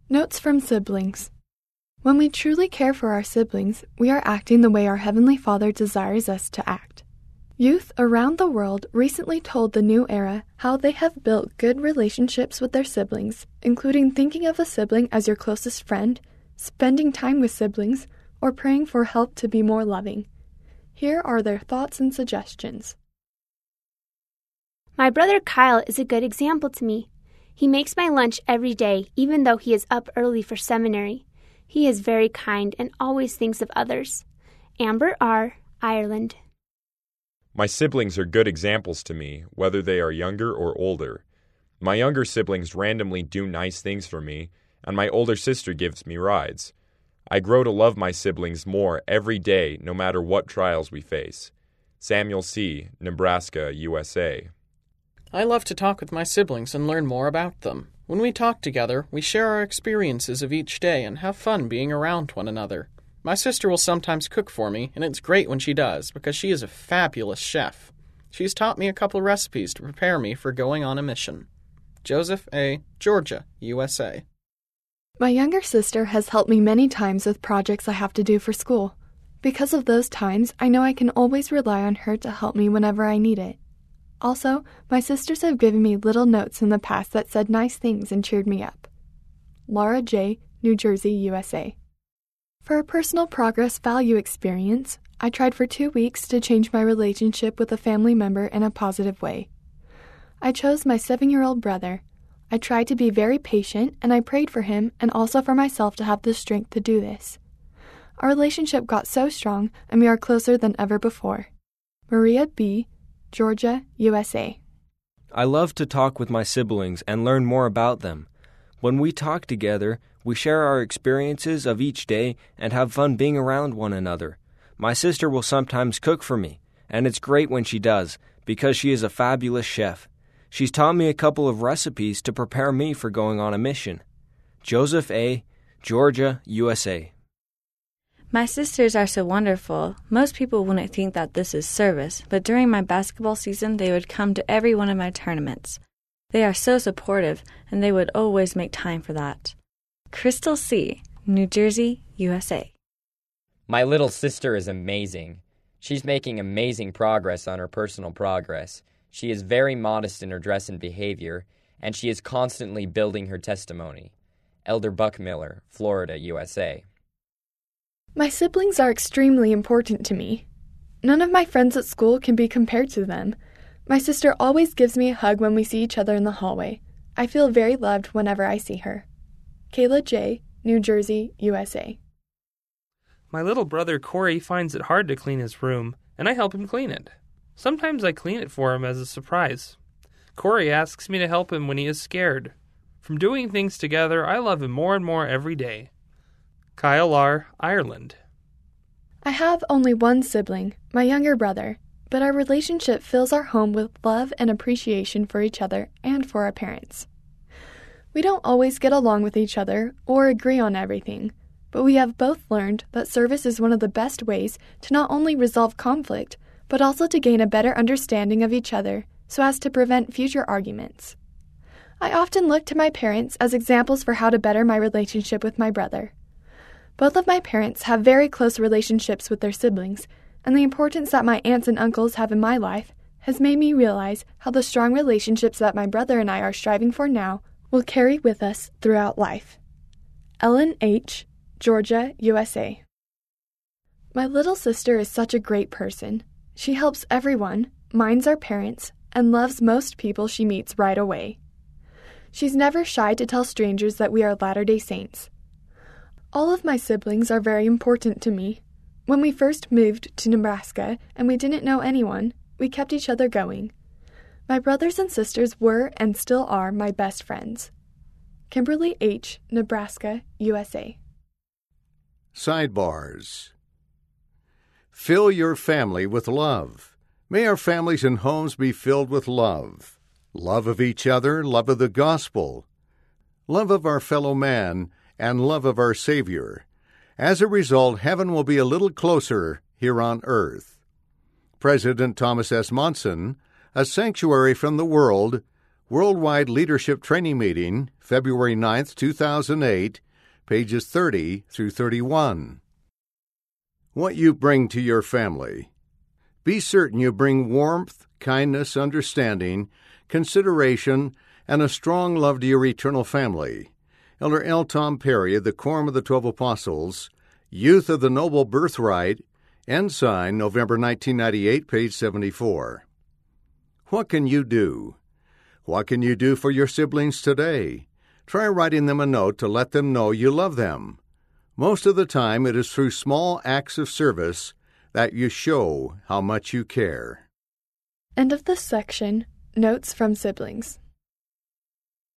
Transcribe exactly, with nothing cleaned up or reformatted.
Notes from siblings. When we truly care for our siblings, we are acting the way our Heavenly Father desires us to act. Youth around the world recently told the New Era how they have built good relationships with their siblings, including thinking of a sibling as your closest friend, spending time with siblings, or praying for help to be more loving. Here are their thoughts and suggestions. My brother Kyle is a good example to me. He makes my lunch every day, even though he is up early for seminary. He is very kind and always thinks of others. Amber R., Ireland. My siblings are good examples to me, whether they are younger or older. My younger siblings randomly do nice things for me, and my older sister gives me rides. I grow to love my siblings more every day, no matter what trials we face. Samuel C., Nebraska, U S A. I love to talk with my siblings and learn more about them. When we talk together, we share our experiences of each day and have fun being around one another. My sister will sometimes cook for me, and it's great when she does, because she is a fabulous chef. She's taught me a couple recipes to prepare me for going on a mission. Joseph A., Georgia, U S A. My younger sister has helped me many times with projects I have to do for school. Because of those times, I know I can always rely on her to help me whenever I need it. Also, my sisters have given me little notes in the past that said nice things and cheered me up. Laura J., New Jersey, U S A. For a personal progress value experience, I tried for two weeks to change my relationship with a family member in a positive way. I chose my seven-year-old brother. I tried to be very patient, and I prayed for him and also for myself to have the strength to do this. Our relationship got so strong, and we are closer than ever before. Maria B., Georgia, U S A. I love to talk with my siblings and learn more about them. When we talk together, we share our experiences of each day and have fun being around one another. My sister will sometimes cook for me, and it's great when she does, because she is a fabulous chef. She's taught me a couple of recipes to prepare me for going on a mission. Joseph A., Georgia, U S A. My sisters are so wonderful. Most people wouldn't think that this is service, but during my basketball season, they would come to every one of my tournaments. They are so supportive, and they would always make time for that. Crystal C., New Jersey, U S A. My little sister is amazing. She's making amazing progress on her personal progress. She is very modest in her dress and behavior, and she is constantly building her testimony. Elder Buckmiller, Florida, U S A. My siblings are extremely important to me. None of my friends at school can be compared to them. My sister always gives me a hug when we see each other in the hallway. I feel very loved whenever I see her. Kayla J., New Jersey, U S A. My little brother Corey finds it hard to clean his room, and I help him clean it. Sometimes I clean it for him as a surprise. Corey asks me to help him when he is scared. From doing things together, I love him more and more every day. Kyle R., Ireland. I have only one sibling, my younger brother, but our relationship fills our home with love and appreciation for each other and for our parents. We don't always get along with each other or agree on everything, but we have both learned that service is one of the best ways to not only resolve conflict, but also to gain a better understanding of each other so as to prevent future arguments. I often look to my parents as examples for how to better my relationship with my brother. Both of my parents have very close relationships with their siblings, and the importance that my aunts and uncles have in my life has made me realize how the strong relationships that my brother and I are striving for now will carry with us throughout life. Ellen H., Georgia, U S A. My little sister is such a great person. She helps everyone, minds our parents, and loves most people she meets right away. She's never shy to tell strangers that we are Latter-day Saints. All of my siblings are very important to me. When we first moved to Nebraska and we didn't know anyone, we kept each other going. My brothers and sisters were and still are my best friends. Kimberly H., Nebraska, U S A. Sidebars. Fill your family with love. May our families and homes be filled with love. Love of each other, love of the gospel, love of our fellow man, and love of our Savior. As a result, heaven will be a little closer here on earth. President Thomas S. Monson, A Sanctuary from the World, Worldwide Leadership Training Meeting, February ninth, two thousand eight, pages thirty through thirty-one. What you bring to your family. Be certain you bring warmth, kindness, understanding, consideration, and a strong love to your eternal family. Elder L. Tom Perry of the Quorum of the Twelve Apostles, Youth of the Noble Birthright, Ensign, November nineteen ninety-eight, page seventy-four. What can you do? What can you do for your siblings today? Try writing them a note to let them know you love them. Most of the time, it is through small acts of service that you show how much you care. End of this section. Notes from siblings.